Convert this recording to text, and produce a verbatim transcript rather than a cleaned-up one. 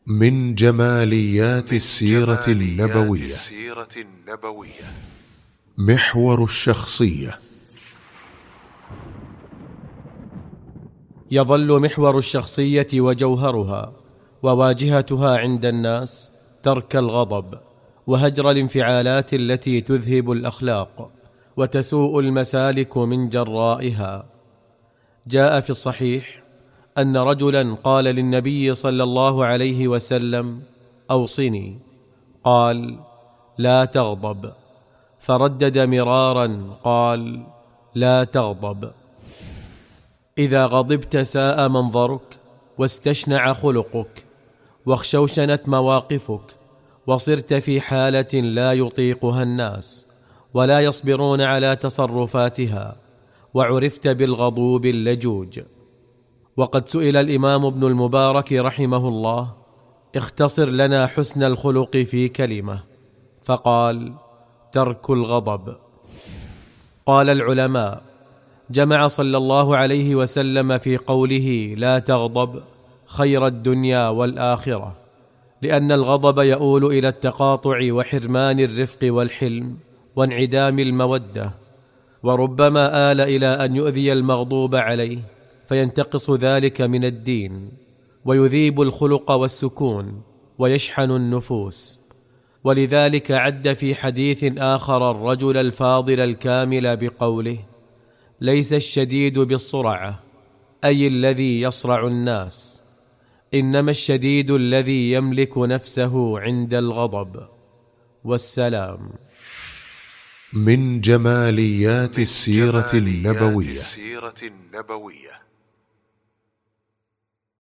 من جماليات السيرة النبوية محور الشخصية. يظل محور الشخصية وجوهرها وواجهتها عند الناس ترك الغضب وهجر الانفعالات التي تذهب الأخلاق وتسوء المسالك من جرائها. جاء في الصحيح أن رجلا قال للنبي صلى الله عليه وسلم: أوصني. قال: لا تغضب. فردد مرارا قال: لا تغضب. إذا غضبت ساء منظرك واستشنع خلقك واخشوشنت مواقفك وصرت في حالة لا يطيقها الناس ولا يصبرون على تصرفاتها، وعرفت بالغضوب اللجوج. وقد سئل الإمام ابن المبارك رحمه الله: اختصر لنا حسن الخلق في كلمة، فقال: ترك الغضب. قال العلماء: جمع صلى الله عليه وسلم في قوله لا تغضب خير الدنيا والآخرة، لأن الغضب يؤول إلى التقاطع وحرمان الرفق والحلم وانعدام المودة، وربما آل إلى أن يؤذي المغضوب عليه فينتقص ذلك من الدين ويذيب الخلق والسكون ويشحن النفوس. ولذلك عد في حديث آخر الرجل الفاضل الكامل بقوله: ليس الشديد بالصرعة، أي الذي يصرع الناس، إنما الشديد الذي يملك نفسه عند الغضب. والسلام. من جماليات السيرة النبوية